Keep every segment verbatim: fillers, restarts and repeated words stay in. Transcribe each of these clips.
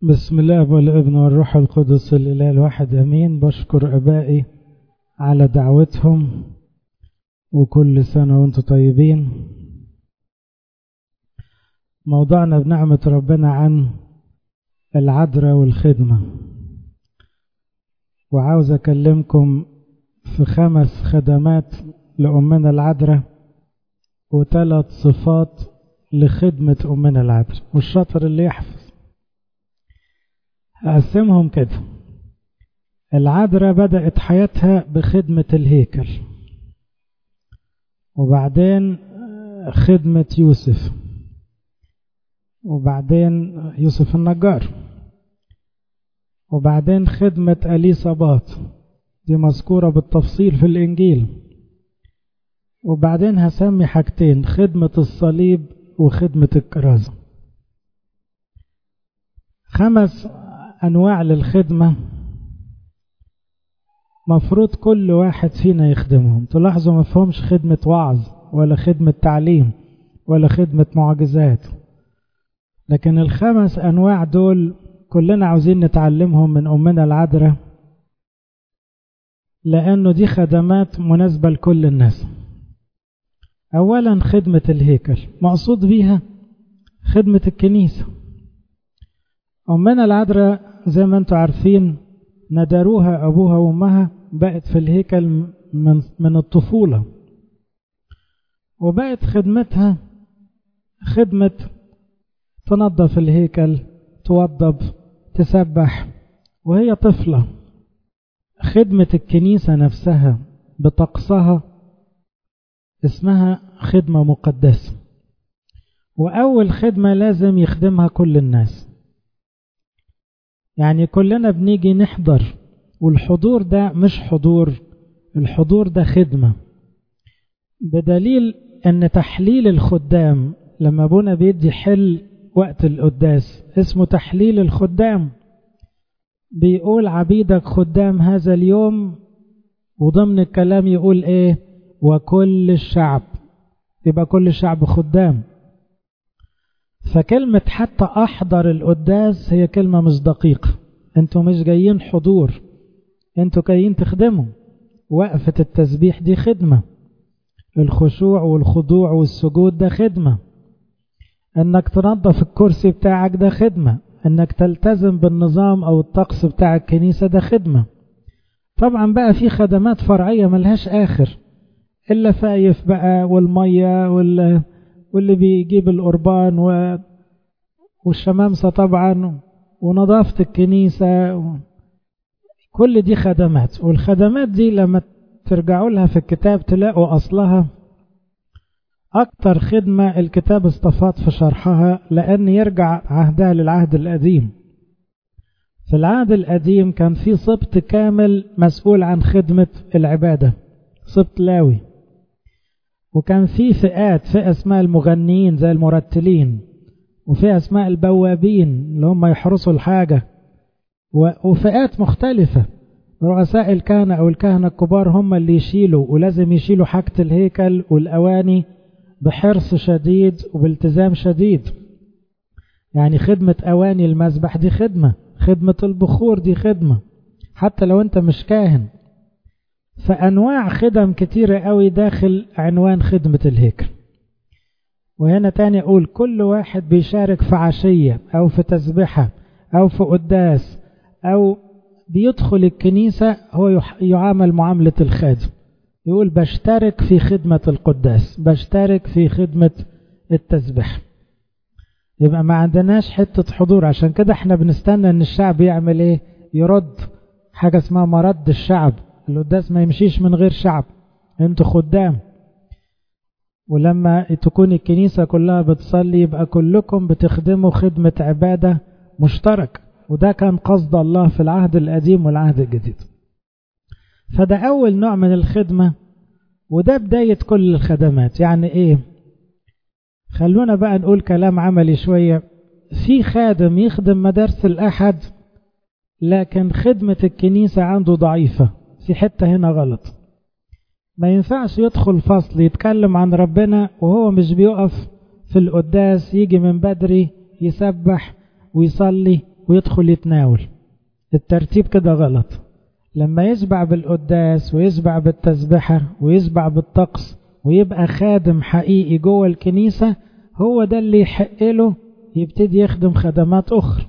بسم الله والابن والروح القدس الإله الواحد أمين. بشكر أبائي على دعوتهم وكل سنة وانتم طيبين. موضوعنا بنعمة ربنا عن العذراء والخدمة، وعاوز أكلمكم في خمس خدمات لأمنا العذراء وثلاث صفات لخدمة أمنا العذراء، والشاطر اللي يحفظ. أقسمهم كده: العذراء بدأت حياتها بخدمة الهيكل، وبعدين خدمة يوسف، وبعدين يوسف النجار، وبعدين خدمة أليصابات دي مذكورة بالتفصيل في الإنجيل، وبعدين هسمي حاجتين: خدمة الصليب وخدمة الكرازة. خمس أنواع للخدمة مفروض كل واحد فينا يخدمهم. تلاحظوا ما فهمش خدمة وعظ ولا خدمة تعليم ولا خدمة معجزات، لكن الخمس أنواع دول كلنا عاوزين نتعلمهم من أمنا العذراء، لأنه دي خدمات مناسبة لكل الناس. أولا خدمة الهيكل، مقصود بيها خدمة الكنيسة. أمنا العذراء زي ما انتم عارفين ندروها أبوها وأمها، بقت في الهيكل من, من الطفولة، وبقت خدمتها خدمة تنظف الهيكل، توضب، تسبح وهي طفلة. خدمة الكنيسة نفسها بطقسها اسمها خدمة مقدسة، وأول خدمة لازم يخدمها كل الناس. يعني كلنا بنيجي نحضر، والحضور ده مش حضور، الحضور ده خدمة، بدليل ان تحليل الخدام لما ابونا بيدي حل وقت القداس اسمه تحليل الخدام، بيقول عبيدك خدام هذا اليوم، وضمن الكلام يقول ايه؟ وكل الشعب، يبقى كل الشعب خدام. فكلمة حتى أحضر القداس هي كلمة مش دقيقة، انتوا مش جايين حضور، انتوا جايين تخدموا. وقفة التسبيح دي خدمة، الخشوع والخضوع والسجود ده خدمة، انك تنظف الكرسي بتاعك ده خدمة، انك تلتزم بالنظام او الطقس بتاع الكنيسة ده خدمة. طبعا بقى في خدمات فرعية ملهاش آخر، إلا فايف بقى والمية وال واللي بيجيب القربان والشمامسة طبعا ونظافة الكنيسة، كل دي خدمات. والخدمات دي لما ترجعوا لها في الكتاب تلاقوا أصلها أكتر خدمة الكتاب استفاض في شرحها، لأن يرجع عهدها للعهد القديم. في العهد القديم كان في سبط كامل مسؤول عن خدمة العبادة، سبط لاوي، وكان في فئات، فئة اسمها المغنيين زي المرتلين، وفئة اسمها البوابين اللي هم يحرسوا الحاجة، وفئات مختلفة. رؤساء الكهنة أو الكهنة الكبار هم اللي يشيلوا، ولازم يشيلوا حاجة الهيكل والأواني بحرص شديد وبالتزام شديد. يعني خدمة أواني المذبح دي خدمة، خدمة البخور دي خدمة، حتى لو أنت مش كاهن. فأنواع خدم كتيرة قوي داخل عنوان خدمة الهيكل. وهنا تاني أقول كل واحد بيشارك في عشية أو في تسبحة أو في قداس أو بيدخل الكنيسة هو يعامل معاملة الخادم، يقول بشترك في خدمة القداس، بشترك في خدمة التسبح. يبقى ما عندناش حتة حضور، عشان كده احنا بنستنى ان الشعب يعمل ايه؟ يرد، حاجة اسمها مرد الشعب. القداس ما يمشيش من غير شعب، انتوا خدام. ولما تكون الكنيسة كلها بتصلي يبقى كلكم بتخدموا خدمة عبادة مشترك، وده كان قصد الله في العهد القديم والعهد الجديد. فده أول نوع من الخدمة، وده بداية كل الخدمات. يعني ايه؟ خلونا بقى نقول كلام عملي شوية. في خادم يخدم مدارس الأحد، لكن خدمة الكنيسة عنده ضعيفة، في حتة هنا غلط. ما ينفعش يدخل فصل يتكلم عن ربنا وهو مش بيقف في القداس، يجي من بدري يسبح ويصلي ويدخل يتناول. الترتيب كده غلط. لما يشبع بالقداس ويشبع بالتسبحة ويشبع بالطقس ويبقى خادم حقيقي جوه الكنيسة، هو ده اللي يحق له يبتدي يخدم خدمات أخرى.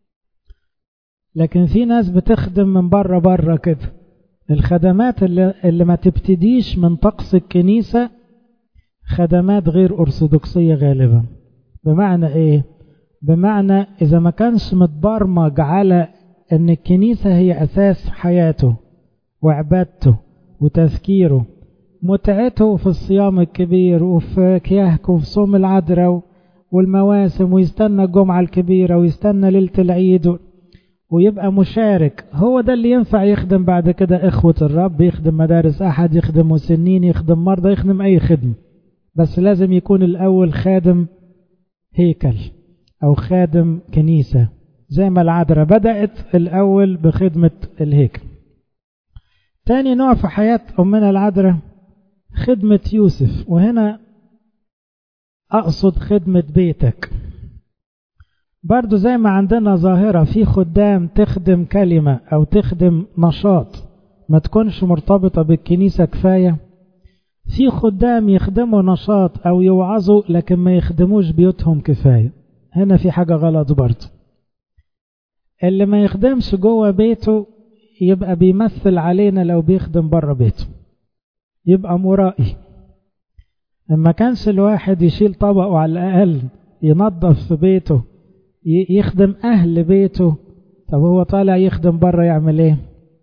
لكن في ناس بتخدم من بره بره كده. الخدمات اللي, اللي ما تبتديش من طقس الكنيسة خدمات غير أرثوذكسية غالبا. بمعنى إيه؟ بمعنى إذا ما كانش متبرمج على أن الكنيسة هي أساس حياته وعبادته وتذكيره، متعته في الصيام الكبير وفي كياهك وفي صوم العذراء والمواسم، ويستنى الجمعة الكبيرة ويستنى ليلة العيد ويبقى مشارك، هو ده اللي ينفع يخدم بعد كده إخوة الرب، يخدم مدارس أحد، يخدم مسنين، يخدم مرضى، يخدم أي خدمة. بس لازم يكون الأول خادم هيكل أو خادم كنيسة، زي ما العذراء بدأت الأول بخدمة الهيكل. تاني نوع في حياة أمنا العذراء خدمة يوسف، وهنا أقصد خدمة بيتك. برضو زي ما عندنا ظاهرة في خدام تخدم كلمة أو تخدم نشاط ما تكونش مرتبطة بالكنيسة كفاية، في خدام يخدموا نشاط أو يوعظوا لكن ما يخدموش بيوتهم كفاية. هنا في حاجة غلط برضو. اللي ما يخدمش جوه بيته يبقى بيمثل علينا لو بيخدم بره بيته، يبقى مرائي. لما كانش الواحد يشيل طبقه على الأقل ينظف في بيته يخدم أهل بيته، طب هو طالع يخدم بره يعمل ايه؟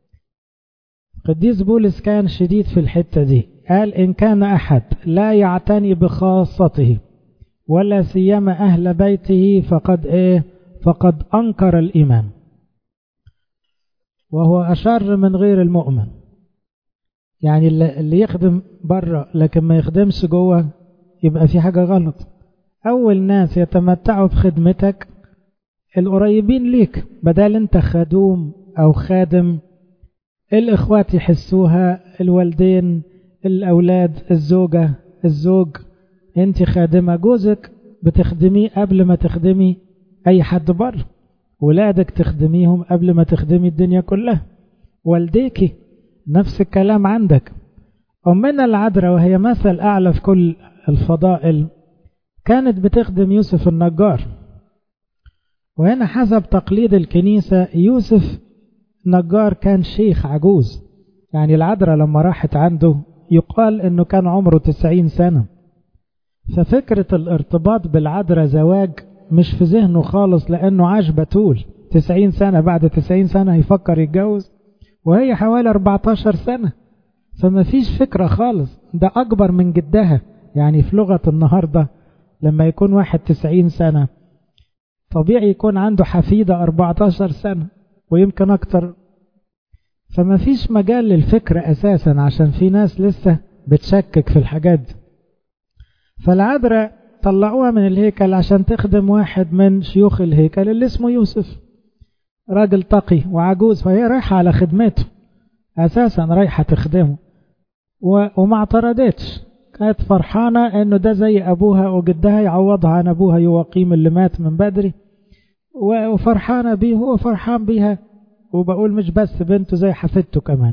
قديس بولس كان شديد في الحتة دي، قال إن كان أحد لا يعتني بخاصته ولا سيما أهل بيته فقد إيه؟ فقد أنكر الإيمان، وهو أشر من غير المؤمن. يعني اللي يخدم بره لكن ما يخدمش جوه يبقى في حاجة غلط. أول ناس يتمتعوا بخدمتك القريبين ليك، بدل انت خدوم أو خادم الإخوات يحسوها، الوالدين، الأولاد، الزوجة، الزوج. انت خادمة، جوزك بتخدميه قبل ما تخدمي أي حد بره، ولادك تخدميهم قبل ما تخدمي الدنيا كلها، والديكي نفس الكلام عندك. أمنا العذراء وهي مثل أعلى في كل الفضائل كانت بتخدم يوسف النجار. وهنا حسب تقليد الكنيسة يوسف نجار كان شيخ عجوز، يعني العذراء لما راحت عنده يقال انه كان عمره تسعين سنة. ففكرة الارتباط بالعذراء زواج مش في ذهنه خالص، لانه عاش بتول تسعين سنة، بعد تسعين سنة يفكر يتجوز وهي حوالي أربعتاشر سنة، فما فيش فكرة خالص. ده أكبر من جدها، يعني في لغة النهاردة لما يكون واحد تسعين سنة طبيعي يكون عنده حفيدة أربعتاشر سنة ويمكن أكتر. فما فيش مجال للفكرة أساسا، عشان في ناس لسه بتشكك في الحاجات دي. فالعذراء طلعوها من الهيكل عشان تخدم واحد من شيوخ الهيكل اللي اسمه يوسف، راجل تقي وعجوز، فهي رايحة على خدمته أساسا، رايحة تخدمه وما اعترضتش، كانت فرحانة انه ده زي ابوها وجدها يعوضها عن ابوها يواقيم اللي مات من بدري، وفرحانة بيه هو فرحان بيها، وبقول مش بس بنته زي حفيدته كمان.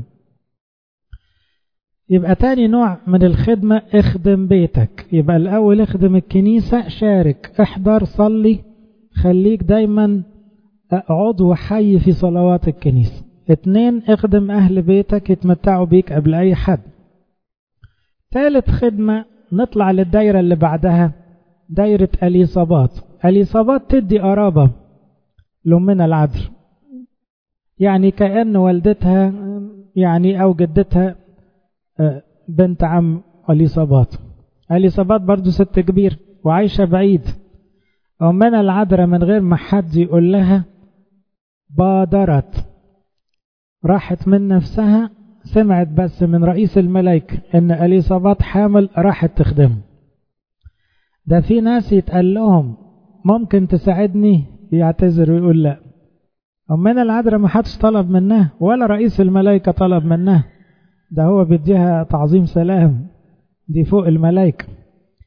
يبقى تاني نوع من الخدمة اخدم بيتك. يبقى الاول اخدم الكنيسة، شارك، احضر، صلي، خليك دايما عضو حي في صلوات الكنيسة. اتنين اخدم اهل بيتك يتمتعوا بيك قبل اي حد. ثالث خدمة نطلع للدايرة اللي بعدها، دايرة اليصابات. اليصابات تدي قرابة لأمنا العذراء، يعني كأن والدتها يعني أو جدتها بنت عم اليصابات. اليصابات برضو ست كبير وعايشة بعيد. أمنا العذراء من غير ما حد يقول لها بادرت، راحت من نفسها، سمعت بس من رئيس الملائكة ان اليصابات حامل، راحت تخدمه. ده في ناس يتقال لهم ممكن تساعدني يعتذر ويقول لا. أمنا العذراء ما حدش طلب منها ولا رئيس الملائكة طلب منها، ده هو بيديها تعظيم سلام، دي فوق الملائكة.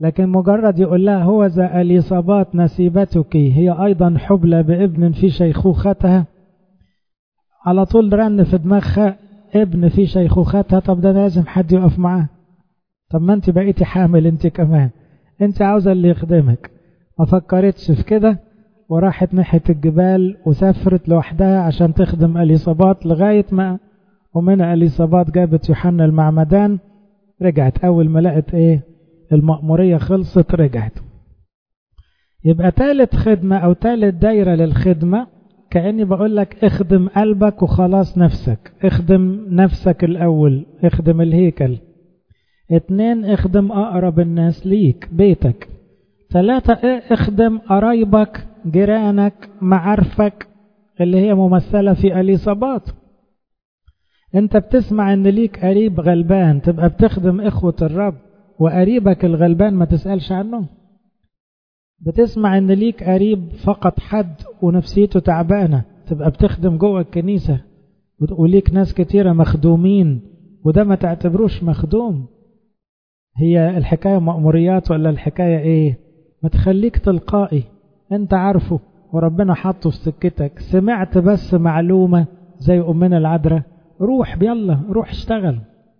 لكن مجرد يقول لها هو ذا اليصابات نسيبتك هي أيضا حبلى بابن في شيخوختها، على طول رن في دماغها ابن في شيخوختها. طب ده لازم حد يقف معاه. طب ما انت بقيتي حامل انت كمان، انت عاوزة اللي يخدمك. ما فكرتش في كده وراحت ناحية الجبال وسافرت لوحدها عشان تخدم اليصابات لغاية ما ومن اليصابات جابت يوحنا المعمدان. رجعت أول ما لقت ايه المأمورية خلصت رجعت. يبقى ثالث خدمة أو ثالث دايرة للخدمة كأني بقول لك اخدم قلبك وخلاص نفسك. اخدم نفسك الأول، اخدم الهيكل. اتنين اخدم أقرب الناس ليك بيتك. ثلاثة اخدم قرايبك جيرانك معارفك اللي هي ممثلة في اليصابات. انت بتسمع ان ليك قريب غلبان تبقى بتخدم اخوة الرب، وقريبك الغلبان ما تسألش عنه. بتسمع ان ليك قريب فقط حد ونفسيته تعبانة تبقى بتخدم جوه الكنيسة، وليك ناس كتيرة مخدومين وده ما تعتبروش مخدوم. هي الحكاية مأموريات ولا الحكاية ايه؟ ما تخليك تلقائي، انت عارفه وربنا حطه في سكتك. سمعت بس معلومة زي أمنا العذراء، روح يلا روح اشتغل.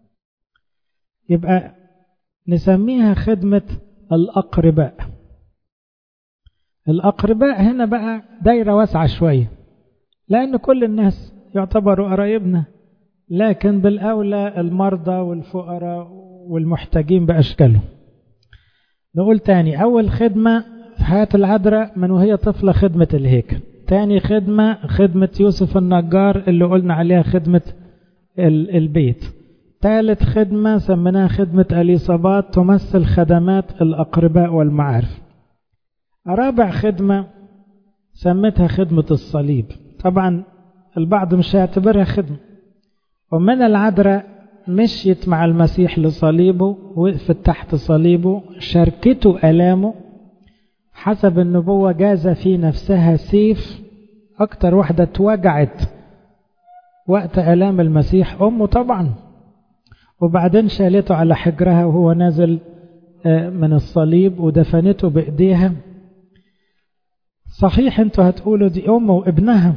يبقى نسميها خدمة الأقرباء. الأقرباء هنا بقى دايرة واسعة شوية، لأن كل الناس يعتبروا قرايبنا، لكن بالأولى المرضى والفقراء والمحتاجين بأشكالهم. نقول تاني، أول خدمة في حياة العذراء من وهي طفلة خدمة الهيكل. تاني خدمة خدمة يوسف النجار اللي قلنا عليها خدمة البيت. ثالث خدمة سميناها خدمة اليصابات تمثل خدمات الأقرباء والمعارف. رابع خدمة سميتها خدمة الصليب. طبعا البعض مش هيعتبرها خدمة. ومن العذراء مشيت مع المسيح لصليبه، وقفت تحت صليبه، شاركته ألامه حسب النبوة، جاز في نفسها سيف. أكتر واحدة توجعت وقت ألام المسيح أمه طبعا، وبعدين شالته على حجرها وهو نازل من الصليب ودفنته بإيديها. صحيح انتوا هتقولوا دي أمه وابنها،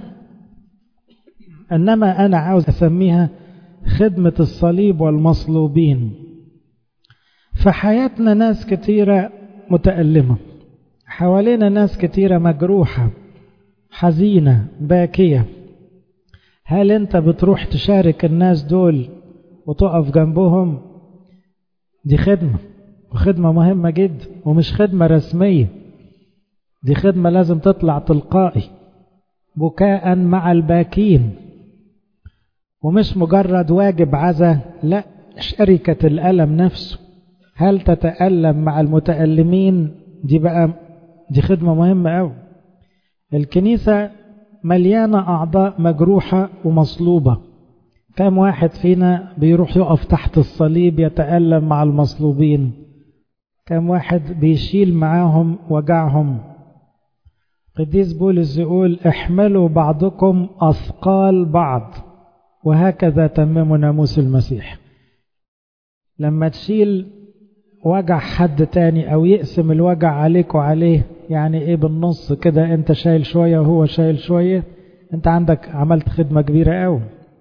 إنما أنا عاوز أسميها خدمة الصليب والمصلوبين. فحياتنا ناس كتيرة متألمة، حوالينا ناس كتيرة مجروحة حزينة باكية. هل انت بتروح تشارك الناس دول وتقف جنبهم؟ دي خدمة، وخدمة مهمة جدا، ومش خدمة رسمية، دي خدمة لازم تطلع تلقائي بكاء مع الباكين، ومش مجرد واجب عزا، لا، شركة الألم نفسه. هل تتألم مع المتألمين؟ دي بقى دي خدمة مهمة أوي. الكنيسة مليانة أعضاء مجروحة ومصلوبة. كم واحد فينا بيروح يقف تحت الصليب يتألم مع المصلوبين؟ كم واحد بيشيل معاهم وجعهم؟ قديس بولس يقول احملوا بعضكم أثقال بعض وهكذا تمموا ناموس المسيح. لما تشيل وجع حد تاني أو يقسم الوجع عليك وعليه، يعني ايه بالنص كده، انت شايل شوية وهو شايل شوية، انت عندك عملت خدمة كبيرة قوي.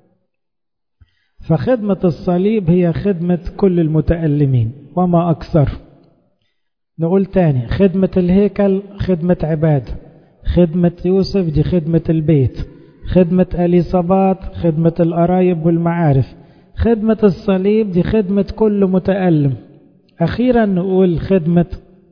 فخدمة الصليب هي خدمة كل المتألمين وما أكثر. نقول تاني، خدمة الهيكل خدمة عبادة، خدمة يوسف دي خدمة البيت، خدمة اليصابات خدمة القرايب والمعارف، خدمة الصليب دي خدمة كل متألم. أخيرا نقول خدمة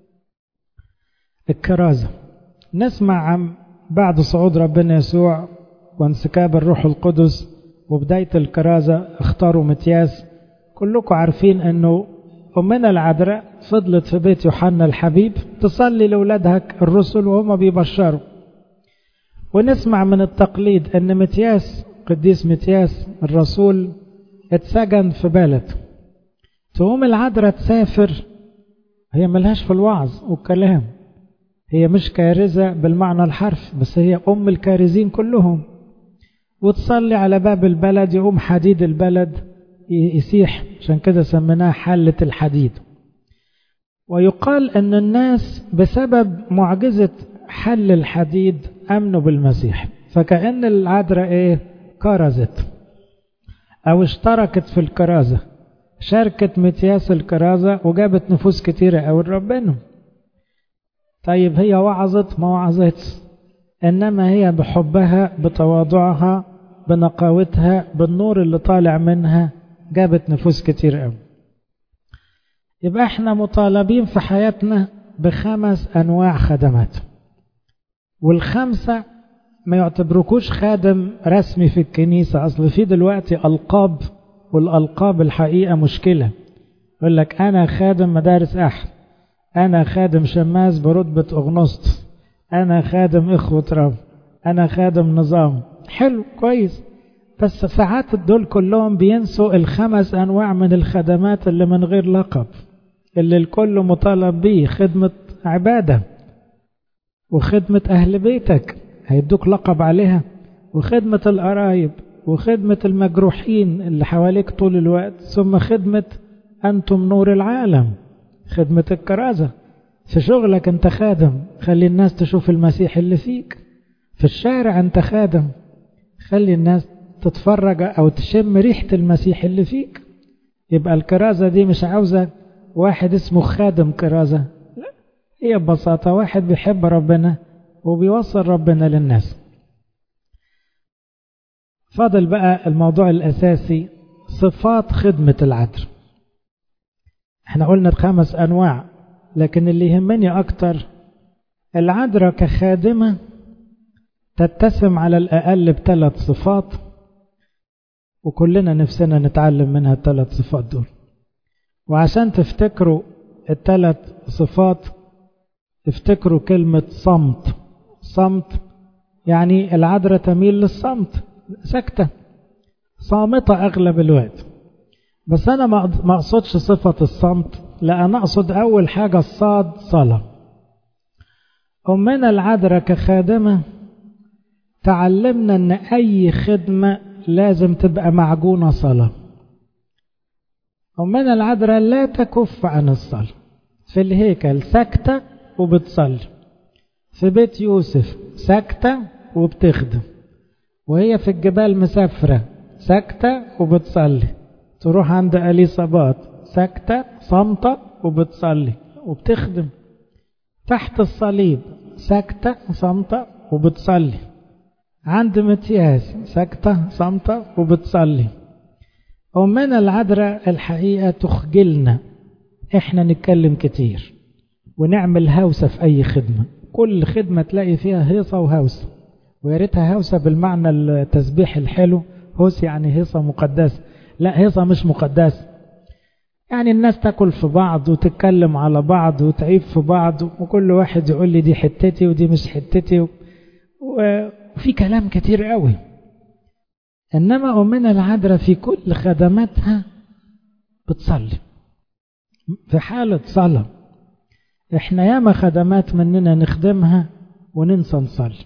الكرازة. نسمع عن بعد صعود ربنا يسوع وانسكاب الروح القدس وبداية الكرازة اختاروا متياس. كلكم عارفين أنه أمنا العذراء فضلت في بيت يوحنا الحبيب تصلي لأولادها الرسل وهم بيبشروا. ونسمع من التقليد أن متياس قديس متياس الرسول اتسجن في بلد، تقوم العذراء تسافر. هي ملهاش في الوعظ والكلام، هي مش كارزة بالمعنى الحرف، بس هي أم الكارزين كلهم، وتصلي على باب البلد. يقوم حديد البلد يسيح، عشان كده سميناها حلة الحديد. ويقال أن الناس بسبب معجزة حل الحديد أمنوا بالمسيح، فكأن العذراء إيه؟ كرزت أو اشتركت في الكرازة، شاركت متياس الكرازة وجابت نفوس كتيرة أو ربنا. طيب هي وعظت ما وعظتش، إنما هي بحبها بتواضعها بنقاوتها بالنور اللي طالع منها جابت نفوس كتير أوي. يبقى احنا مطالبين في حياتنا بخمس أنواع خدمات، والخمسة ما يعتبروكوش خادم رسمي في الكنيسة. أصل في دلوقتي ألقاب، والألقاب الحقيقة مشكلة. يقول لك أنا خادم مدارس أحد، أنا خادم شماس برتبة أغنسطس، أنا خادم إخوة رب، أنا خادم نظام. حلو كويس، بس ساعات دول كلهم بينسوا الخمس أنواع من الخدمات اللي من غير لقب، اللي الكل مطالب به: خدمة عبادة، وخدمة أهل بيتك هيدوك لقب عليها، وخدمة القرايب، وخدمة المجروحين اللي حواليك طول الوقت، ثم خدمة أنتم نور العالم، خدمة الكرازة. في شغلك أنت خادم، خلي الناس تشوف المسيح اللي فيك. في الشارع أنت خادم، خلي الناس تتفرج أو تشم ريحة المسيح اللي فيك. يبقى الكرازة دي مش عاوزة واحد اسمه خادم كرازة، لا، هي ببساطة واحد بيحب ربنا وبيوصل ربنا للناس. فاضل بقى الموضوع الأساسي، صفات خدمة العذراء. احنا قلنا خمس أنواع، لكن اللي يهمني أكتر العذراء كخادمة تتسم على الأقل بثلاث صفات، وكلنا نفسنا نتعلم منها الثلاث صفات دول. وعشان تفتكروا الثلاث صفات تفتكروا كلمة صمت. صمت يعني العذراء تميل للصمت، سكتة صامتة أغلب الوقت. بس أنا ما أقصدش صفة الصمت، لا، أنا أقصد أول حاجة الصاد، صلاة. أمنا العذراء كخادمة تعلمنا أن أي خدمة لازم تبقى معجونة صلاة. أمنا العذراء لا تكف عن الصلاة، في الهيكل ساكتة وبتصلي، في بيت يوسف ساكتة وبتخدم، وهي في الجبال مسافرة ساكتة وبتصلي، تروح عند أليصابات ساكتة صامتة وبتصلي وبتخدم، تحت الصليب ساكتة صامتة وبتصلي، عند متياس ساكتة صامتة وبتصلي. أمنا العذراء الحقيقة تخجلنا إحنا نتكلم كتير ونعمل هوسة في أي خدمة. كل خدمة تلاقي فيها هيصة وهوسة، وياريتها هوسة بالمعنى التسبيح الحلو، هوس يعني هيصة مقدسة. لا، هيصة مش مقدسة، يعني الناس تاكل في بعض وتتكلم على بعض وتعيب في بعض، وكل واحد يقول لي دي حتتي ودي مش حتتي، وفي كلام كتير قوي. إنما أمنا العذراء في كل خدماتها بتصلي، في حالة صلاة. إحنا ياما خدمات مننا نخدمها وننسى نصلي،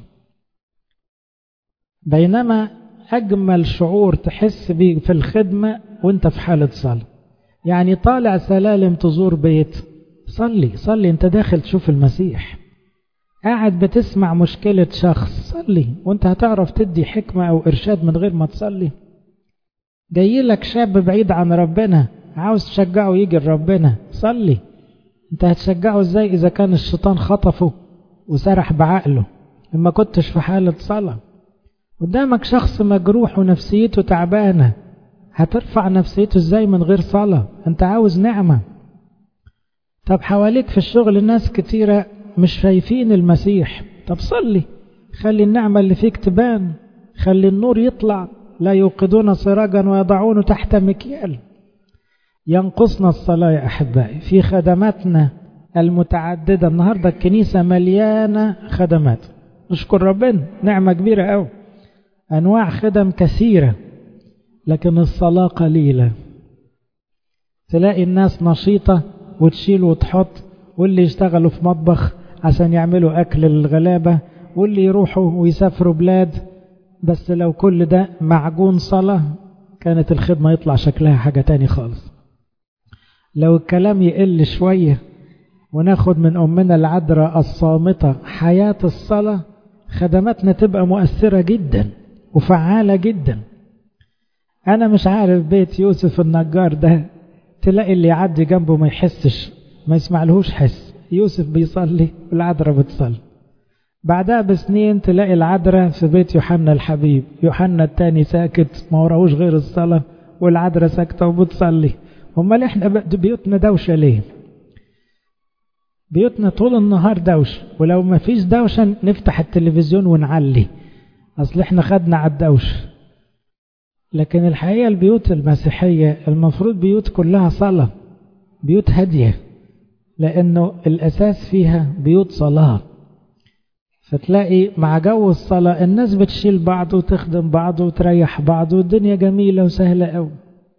بينما أجمل شعور تحس بيه في الخدمة وانت في حالة صلاة. يعني طالع سلالم تزور بيت، صلي صلي، انت داخل تشوف المسيح. قاعد بتسمع مشكلة شخص، صلي، وانت هتعرف تدي حكمة او ارشاد من غير ما تصلي. جاي لك شاب بعيد عن ربنا عاوز تشجعه يجي لربنا، صلي. انت هتشجعه ازاي اذا كان الشيطان خطفه وسرح بعقله لما كنتش في حالة صلاة؟ قدامك شخص مجروح ونفسيته تعبانة، هترفع نفسيته ازاي من غير صلاة؟ انت عاوز نعمة. طب حواليك في الشغل ناس كتيرة مش شايفين المسيح، طب صلي، خلي النعمة اللي فيك تبان، خلي النور يطلع. لا يوقدون سراجا ويضعونه تحت مكيال. ينقصنا الصلاة يا أحبائي في خدماتنا المتعددة. النهاردة الكنيسة مليانة خدمات، نشكر ربنا، نعمة كبيرة أوي، أنواع خدم كثيرة، لكن الصلاة قليلة. تلاقي الناس نشيطة وتشيل وتحط، واللي يشتغلوا في مطبخ عشان يعملوا أكل للغلابة، واللي يروحوا ويسافروا بلاد. بس لو كل ده معجون صلاة كانت الخدمة يطلع شكلها حاجة تاني خالص. لو الكلام يقل شوية وناخد من أمنا العذراء الصامتة حياة الصلاة، خدماتنا تبقى مؤثرة جدا وفعالة جدا. أنا مش عارف بيت يوسف النجار ده، تلاقي اللي يعدي جنبه ما يحسش، ما يسمعلهوش حس. يوسف بيصلي والعذراء بتصلي. بعدها بسنين تلاقي العذراء في بيت يوحنا الحبيب، يوحنا التاني ساكت ما وراهوش غير الصلاة، والعذراء ساكتة وبتصلي. امال احنا بيوتنا دوشة ليه؟ بيوتنا طول النهار دوش، ولو ما فيش دوشة نفتح التلفزيون ونعلي، اصل احنا خدنا على الدوش. لكن الحقيقة البيوت المسيحية المفروض بيوت كلها صلاة، بيوت هادية، لانه الاساس فيها بيوت صلاة. فتلاقي مع جو الصلاة الناس بتشيل بعض وتخدم بعض وتريح بعض، والدنيا جميلة وسهلة قوي.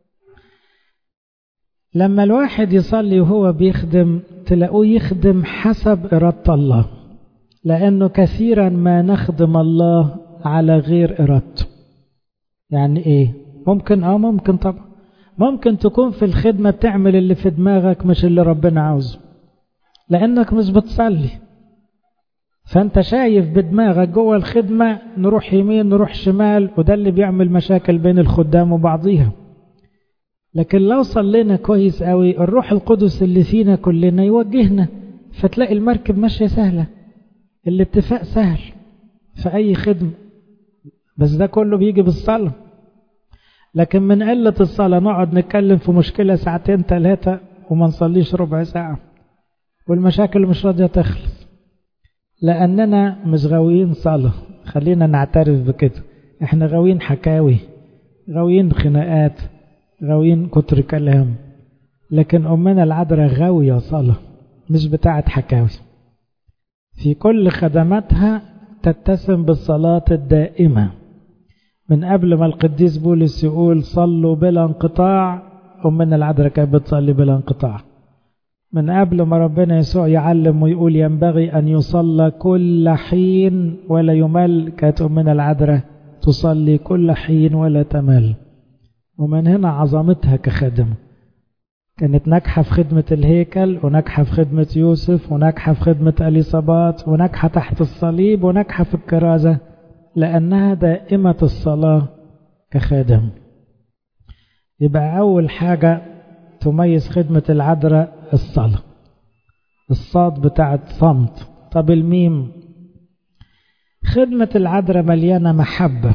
لما الواحد يصلي وهو بيخدم تلاقوه يخدم حسب إرادة الله، لأنه كثيرا ما نخدم الله على غير إرادته. يعني إيه؟ ممكن آه ممكن طبعا ممكن تكون في الخدمة بتعمل اللي في دماغك مش اللي ربنا عاوزه، لأنك مش بتصلي، فأنت شايف بدماغك جوه الخدمة نروح يمين نروح شمال، وده اللي بيعمل مشاكل بين الخدام وبعضيها. لكن لو صلينا كويس قوي الروح القدس اللي فينا كلنا يوجهنا، فتلاقي المركب ماشية سهلة، الاتفاق سهل في أي خدمة. بس ده كله بيجي بالصلاة. لكن من قلة الصلاة نقعد نتكلم في مشكلة ساعتين ثلاثة وما نصليش ربع ساعة، والمشاكل مش راضية تخلص، لأننا مش غاويين صلاة. خلينا نعترف بكده، احنا غاويين حكاوي، غاويين خناقات، غاويين كتر كلام. لكن أمنا العذراء غاوية صلاة، مش بتاعت حكاوي. في كل خدماتها تتسم بالصلاة الدائمة. من قبل ما القديس بولس يقول صلوا بلا انقطاع، أمنا العذراء كانت بتصلي بلا انقطاع. من قبل ما ربنا يسوع يعلم ويقول ينبغي أن يصلى كل حين ولا يمل، كانت أمنا العذراء تصلي كل حين ولا تمل. ومن هنا عظمتها كخادمة. كانت ناجحة في خدمة الهيكل، وناجحة في خدمة يوسف، وناجحة في خدمة أليصابات، وناجحة تحت الصليب، وناجحة في الكرازة، لأنها دائمة الصلاة كخادم. يبقى أول حاجة تميز خدمة العذراء الصلاة، الصاد بتاعت صمت. طب الميم؟ خدمة العذراء مليانة محبة.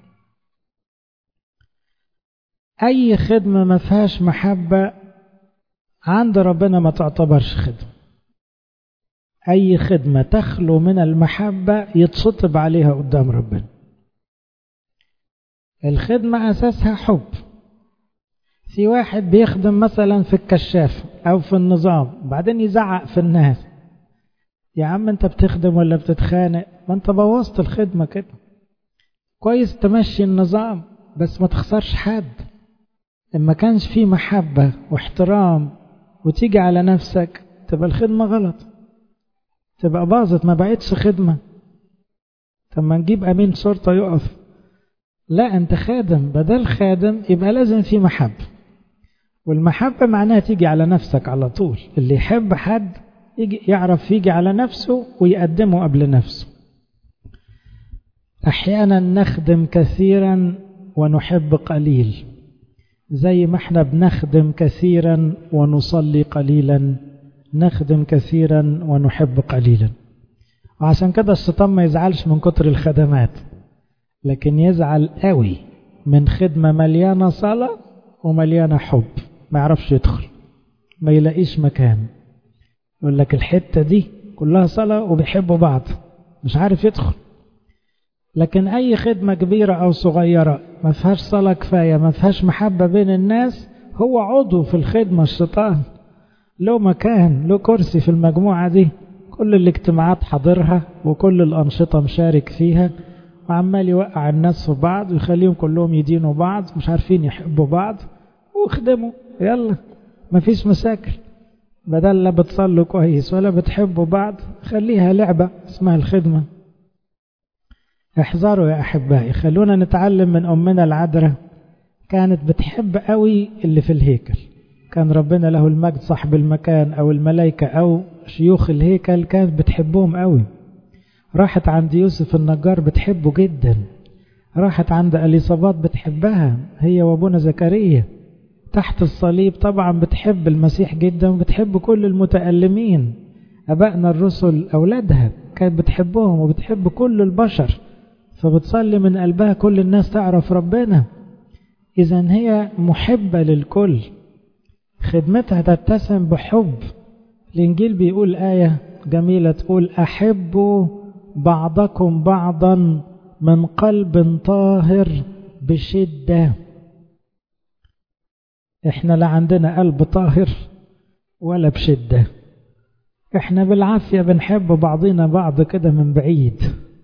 أي خدمة ما فيهاش محبة عند ربنا ما تعتبرش خدمة. أي خدمة تخلو من المحبة يتشطب عليها قدام ربنا. الخدمة أساسها حب. في واحد بيخدم مثلا في الكشاف أو في النظام بعدين يزعق في الناس، يا عم أنت بتخدم ولا بتتخانق؟ ما أنت بوظت الخدمة كده. كويس تمشي النظام بس ما تخسرش حد. إما كانش فيه محبة واحترام وتيجي على نفسك تبقى الخدمة غلط، تبقى باظت، ما بقتش خدمة. طب ما نجيب أمين شرطة يقف؟ لا، أنت خادم، بدل خادم يبقى لازم فيه محبة. والمحبة معناها تيجي على نفسك على طول. اللي يحب حد يجي يعرف يجي على نفسه ويقدمه قبل نفسه. أحيانا نخدم كثيرا ونحب قليل، زي ما احنا بنخدم كثيرا ونصلي قليلا، نخدم كثيرا ونحب قليلا. وعشان كده الشيطان ما يزعلش من كتر الخدمات، لكن يزعل قوي من خدمة مليانة صلاة ومليانة حب، ما يعرفش يدخل، ما يلاقيش مكان. يقول لك الحتة دي كلها صلاة وبيحبوا بعض، مش عارف يدخل. لكن أي خدمة كبيرة أو صغيرة ما فيهاش صلاة كفاية، ما فيهاش محبة بين الناس، هو عضو في الخدمة. الشيطان له مكان، له كرسي في المجموعة دي، كل الاجتماعات حاضرها وكل الأنشطة مشارك فيها، وعمال يوقع الناس في بعض ويخليهم كلهم يدينوا بعض، مش عارفين يحبوا بعض، ويخدموا يلا ما فيش مشاكل. بدل لا بتصلوا كويس ولا بتحبوا بعض، خليها لعبة اسمها الخدمة. احذروا يا أحبائي، خلونا نتعلم من أمنا العذراء. كانت بتحب قوي اللي في الهيكل. كان ربنا له المجد صاحب المكان أو الملائكة أو شيوخ الهيكل كانت بتحبهم قوي. راحت عند يوسف النجار بتحبه جدا، راحت عند اليصابات بتحبها هي وابونا زكريا. تحت الصليب طبعا بتحب المسيح جدا وبتحب كل المتألمين. أبائنا الرسل أولادها كانت بتحبهم وبتحب كل البشر، فبتصلي من قلبها كل الناس تعرف ربنا. إذن هي محبة للكل، خدمتها تتسم بحب. الإنجيل بيقول آية جميلة تقول أحبوا بعضكم بعضا من قلب طاهر بشدة. احنا لا عندنا قلب طاهر ولا بشدة، احنا بالعافية بنحب بعضنا بعض كده من بعيد،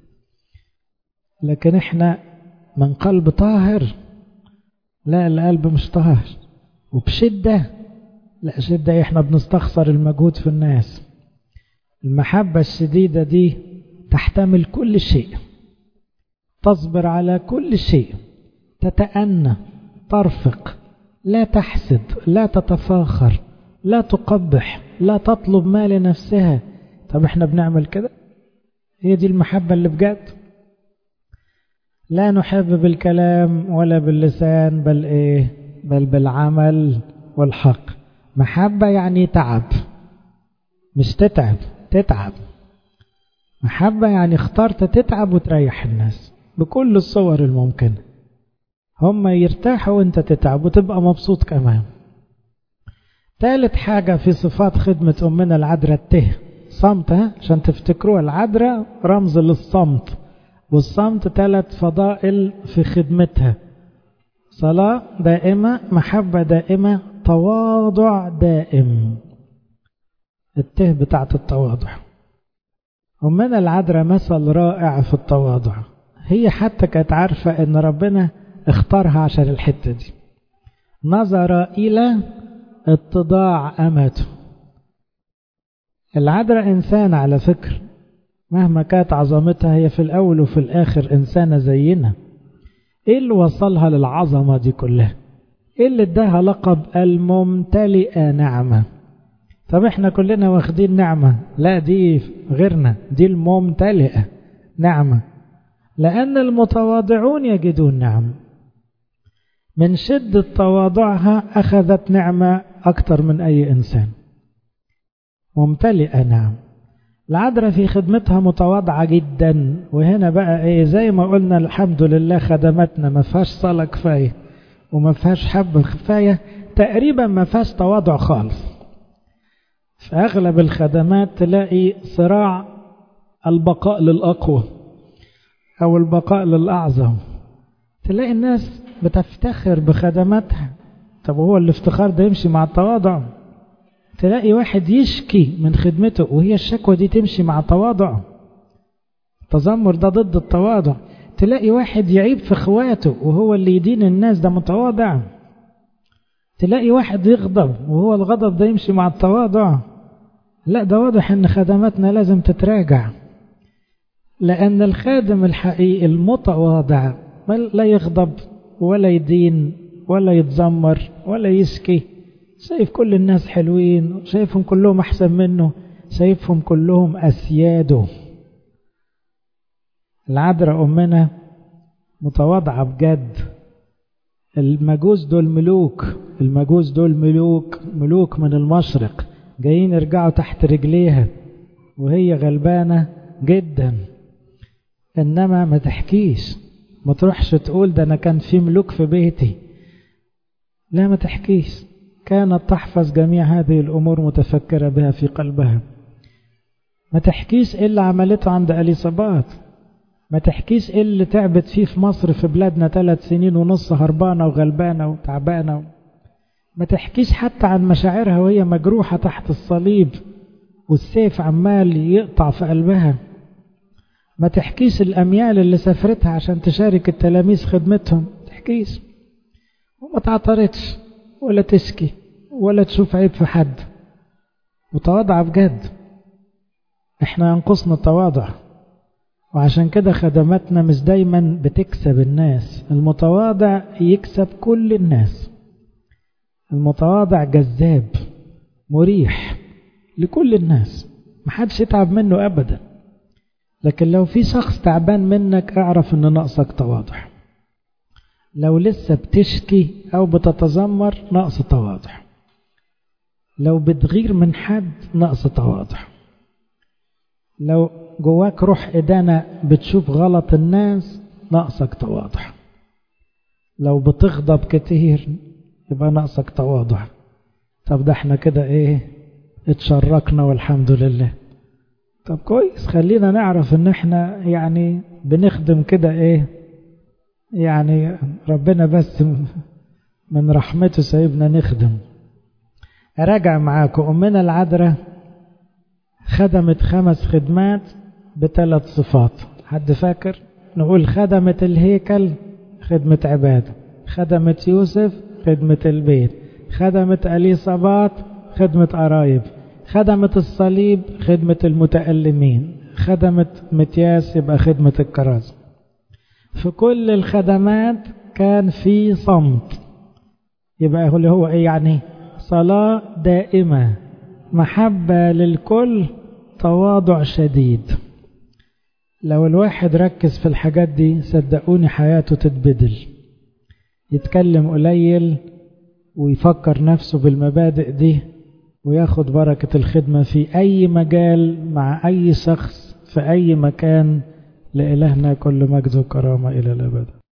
لكن احنا من قلب طاهر لا، القلب مش طاهر. وبشدة لا، شدة احنا بنستخسر المجهود في الناس. المحبة الشديدة دي تحتمل كل شيء، تصبر على كل شيء، تتأنى، ترفق، لا تحسد، لا تتفاخر، لا تقبح، لا تطلب ما لنفسها. طب احنا بنعمل كده؟ هي دي المحبة اللي بجد؟ لا نحب بالكلام ولا باللسان، بل ايه؟ بل بالعمل والحق. محبة يعني تعب، مش تتعب، تتعب. محبة يعني اخترت تتعب وتريح الناس بكل الصور الممكنة، هم يرتاحوا وانت تتعب وتبقى مبسوط كمان. ثالث حاجة في صفات خدمة أمنا العذراء الته صمتها، عشان تفتكروا العذراء رمز للصمت، والصمت ثلاث فضائل في خدمتها: صلاة دائمة، محبة دائمة، تواضع دائم. الته بتاعت التواضع. أمنا العذراء مثل رائع في التواضع. هي حتى كانت عارفة ان ربنا اختارها عشان الحتة دي. نظر إلى اتضاع أمته. العذراء إنسان على فكر، مهما كانت عظمتها هي في الأول وفي الآخر إنسانة زينا. إيه اللي وصلها للعظمة دي كلها؟ إيه اللي اداها لقب الممتلئة نعمة؟ طب احنا كلنا واخدين نعمة، لا دي غيرنا، دي الممتلئة نعمة. لأن المتواضعون يجدون نعم. من شدة تواضعها أخذت نعمة أكتر من أي إنسان. ممتلئة نعم. العذراء في خدمتها متواضعة جدا. وهنا بقى ايه، زي ما قلنا الحمد لله خدمتنا ما فيهاش صلاة كفاية وما فيهاش حب كفاية، تقريبا ما فيهاش تواضع خالص. في أغلب الخدمات تلاقي صراع البقاء للأقوى أو البقاء للأعظم. تلاقي الناس بتفتخر بخدماتها. طب هو الافتخار ده يمشي مع التواضع؟ تلاقي واحد يشكي من خدمته وهي الشكوى دي تمشي مع تواضع. التذمر ده ضد التواضع. تلاقي واحد يعيب في اخواته وهو اللي يدين الناس، ده متواضع. تلاقي واحد يغضب وهو الغضب ده يمشي مع التواضع. لا، ده واضح ان خدماتنا لازم تتراجع، لأن الخادم الحقيقي المتواضع لا يغضب ولا يدين ولا يتذمر ولا يشكي. شايف كل الناس حلوين، شايفهم كلهم أحسن منه، شايفهم كلهم أسياده. العذراء أمنا متواضعة بجد. المجوس دول ملوك، المجوس دول ملوك، ملوك من المشرق جايين يرجعوا تحت رجليها وهي غلبانة جدا. إنما ما تحكيش، ما تروحش تقول ده أنا كان في ملوك في بيتي. لا، ما تحكيش. كانت تحفظ جميع هذه الأمور متفكرة بها في قلبها. ما تحكيش إيه اللي عملته عند اليصابات. ما تحكيش إيه اللي تعبت فيه في مصر في بلادنا ثلاث سنين ونص هربانة وغلبانة وتعبانة. ما تحكيش حتى عن مشاعرها وهي مجروحة تحت الصليب والسيف عمال يقطع في قلبها. ما تحكيش الأميال اللي سافرتها عشان تشارك التلاميذ خدمتهم. ما تحكيش وما تعترضش ولا تشكي ولا تشوف عيب في حد. متواضعة بجد. احنا ينقصنا التواضع، وعشان كده خدماتنا مش دايما بتكسب الناس. المتواضع يكسب كل الناس. المتواضع جذاب مريح لكل الناس. محدش يتعب منه أبدا. لكن لو في شخص تعبان منك اعرف ان نقصك تواضع. لو لسه بتشكي او بتتذمر نقص تواضع. لو بتغير من حد نقص تواضع. لو جواك روح إدانة بتشوف غلط الناس نقصك تواضع. لو بتغضب كتير يبقى نقصك تواضع. طب ده احنا كده ايه اتشركنا والحمد لله. طب كويس، خلينا نعرف ان احنا يعني بنخدم كده ايه، يعني ربنا بس من رحمته سايبنا نخدم. اراجع معاكم، امنا العذراء خدمت خمس خدمات بثلاث صفات. حد فاكر؟ نقول خدمت الهيكل خدمة عبادة، خدمت يوسف خدمة البيت، خدمت أليصابات خدمة قرايب، خدمت الصليب خدمة المتألمين، خدمت متياس يبقى خدمة الكرازة. في كل الخدمات كان في صمت، يبقى اللي هو ايه يعني؟ صلاة دائمة، محبة للكل، تواضع شديد. لو الواحد ركز في الحاجات دي صدقوني حياته تتبدل. يتكلم قليل ويفكر نفسه بالمبادئ دي وياخد بركة الخدمة في أي مجال مع أي شخص في أي مكان. لإلهنا كل مجد وكرامة إلى الأبد.